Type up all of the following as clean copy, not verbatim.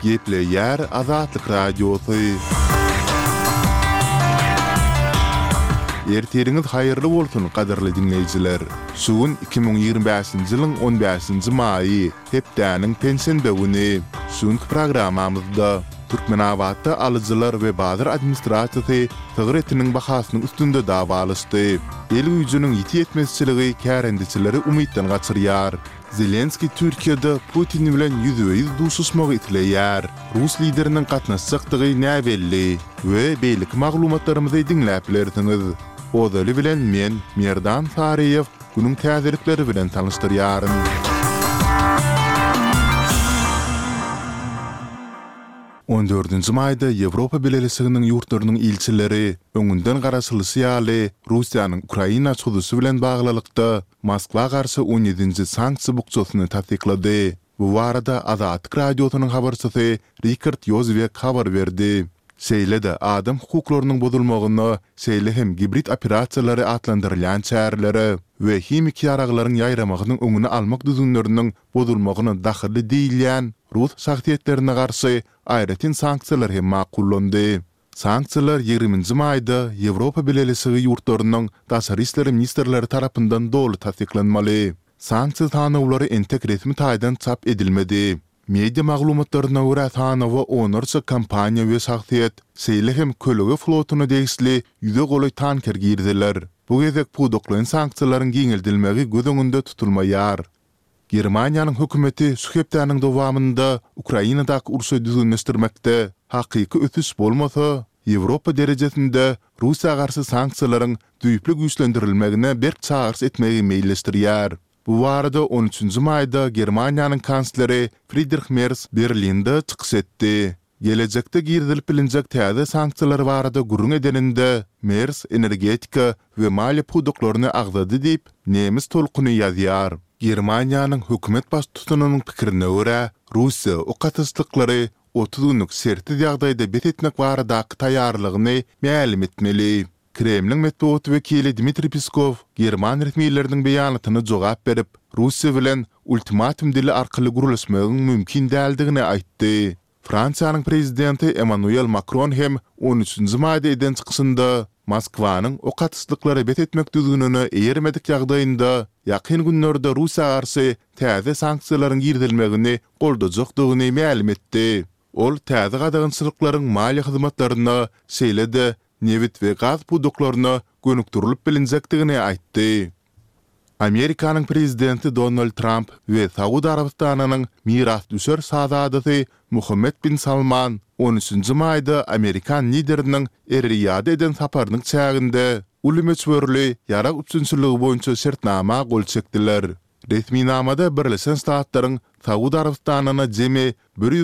Gepleýär Azatlyk Radiosu. Erteriňiz haýyrly bolsun gaderli dinleýijiler. Şuň 2025-nji ýylyň 15-nji maýy hepdäniň pensiýa güni. Şuňky programmamyzda Türkmenawatda alyjylar we bazar administrasiýasy tögretiniň bahasynyň üstünde dawalaşdy. El güýjüniň ýetmezçiligi kärendiçileri umytdan gaçyrýar. Zelenski Türkiýede Putin bilen ýüzüýüz duşuşmagy itleýär. Rus lideriniň gatnaşjakdygy näbelli we beýlik maglumatlarymyzy dinläp bilersiňiz. Odaly bilen men Merdan Fariýew günüň täzelikleri bilen tanışdyrýaryn. 14-nji maýda Ýewropa Birleşiginiň ýurtlarynyň ilçileri öňünden garaşylysy ýaly Russiýanyň Ukraina çuğdusy bilen baglylykda Moskwa garşy 17-nji sanksiýa bukçasyny tasdiklady. Bu barada Azatlyk Radiosynyň habarçysy Richard Yozbek habar berdi. Şeýle-de adam hukuklarynyň bozulmagyny, şeýle hem gibrit operasiýalary atlandyrylýan çäherleri we hemik ýaraglaryň ýaýramagynyň öňüni almak düzünleriniň bozulmagyny dahily diýilýän Rus şahsiýetlerine garşy aýratyn sanksiýalar hem makullandy. Sanksiýalar 20-nji maýda Ýewropa Birleşigi ýurtlarynyň daşary işleri ministrleri tarapyndan doly tasdiklanmaly. Sanksiýa tanawlary entek resmi taýdan çap edilmedi. Media maglumatlaryna görä tanawa onarça kampaniýa we şahsiýet şeýle hem kölege flotuny degisli ýüze goly tanker girdiler. Bu gezek pudoklaryň sanksiýalaryň giňeldilmegi göz öňünde tutulmaýar. Germaniýanyň hökümeti şu hepdäniň dowamynda Ukrainadaky urusy düzünleşdirmekde hakyky ötüş bolmasa, Ýewropa derejesinde Russiýa garşy sanksiýalaryň düýpli güýçlendirilmegine berk çağırş etmegi meýilleşdirýär. Bu barada 13-nji maýda Germaniýanyň kansleri Friedrich Merz Berlinde çykyş etdi. Gelecekde girdilip bilinjek täze sanksiýalar barada gurrun edeninde Merz energetika we maliýe pudoklaryny agzady diýip nemis tolkuny ýazýar. Germaniýanyň hökümet baş tutunynyň pikirine görä, Russiýa o gatnaşyklary 30 günlük serti ýagdaýda bet etmek baradaky taýýarlygyny mälim etmeli. Kremlin metbuat vekili Dmitri Peskov German resmiýetleriniň beýanatyna jogap berip, Russiýa bilen ultimatum dili arkaly gurulmagyň mümkin däldigini aýtdy. Fransiýanyň prezidenti Emmanuel Macron hem 13-nji maýda eden çykyşynda Moskwanyň o gatnaşyklary bet etmek düzgününi eýermedik ýagdaýynda ýakyn günlerde Russiýa garşy täze sanksiýalaryň girdilmegini goldajakdygyny mälim etdi. Ol täze gadagynçylyklaryň maliýe hyzmatlaryna şeýle-de nevit we gaz pudoklaryna gönükdirilip bilinjekdigini aýtdy. Amerikanyň prezidenti Donald Trump we Saudi Arabistanynyň miras düşer şahzadysy Mohammed bin Salman 13-nji maýda Amerikan lideriniň Riyada eden saparynyň çäginde uly ýarak üçinçiligi boýunça şertnama gol çekdiler. Resmi namada Birleşen Ştatlaryň Saudi Arabistanyna jemi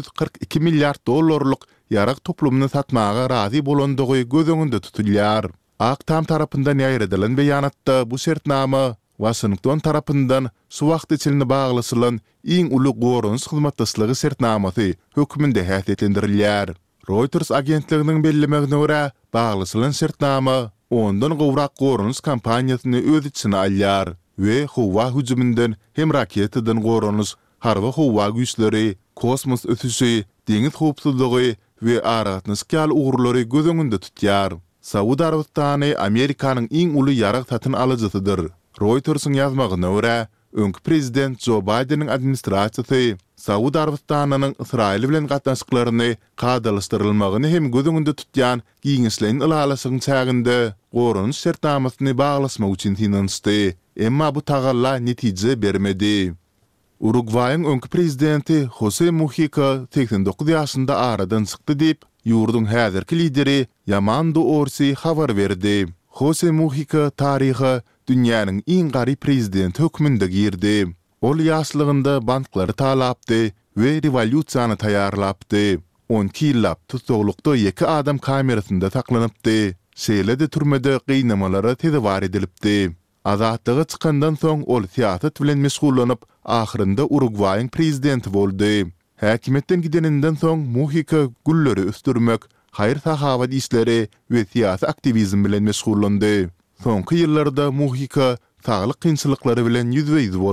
142 milliard dollarlyk ýarak toplumyny satmaga razy bolandygy göz öňünde tutulýar. Aktam tarapyndan ýaýradylan beýanatda bu şertnama Washington tarapyndan şu wagt içinde baglasylan iň uly gorunç hyzmatdaşlygy şertnamasy hökmünde häsiýetlendirilýär. Reuters agentliginiň bellemegine görä, baglasylan şertnama ondan gowrak gorunç kampaniýasyny öz içine alýar we howa hüjümünden hem raketadan gorunç, harba howa güýçleri, kosmos ötüşi, deňiz howpsuzlygy we aratnaşyk uğurlary göz öňünde tutýar. Saudi Arabistany Amerikanyň iň uly ýarak satyn alyjysydyr. Reuters'ın ýazmagyna görä, öňki prezident Joe Biden'in administrasiýasy Saudi Arabistanynyň Israil bilen gatnaşyklaryny gadalaşdyrylmagyny hem göz öňünde tutýan giňişlerin ylalasynyň çäginde gorunç şertnamasyny baglasmak üçin finansdy. Emma bu tagalla netije bermedi. Uruguay'ın öňki prezidenti José Mujica 89 ýaşynda aradan çykdy diýip ýurdun häzirki lideri Yamando Orsi habar berdi. José Mujica taryhy dünýäniň iň garyp prezident hökmünde girdi. Ol ýaşlygynda banklary talapdy we revolýusiýany taýýarlapdy. 12 ýyllap tutuklukda 2 adam kamerasynda saklanypdy. Şeýle-de türmede gynamalara tezewar edilipdi. Azatlygy çykandan soň ol siýasat bilen meşgullanyp, ahyrynda Uruguay'ın prezidenti boldy. Häkimetden gideninden soň Mujica gulleri östürmek, haýyr sahawat işleri we siýasy aktivizm bilen meşgullandy. Soňky ýyllarda Mujica saglyk kynçylyklary bilen ýüzbeýiz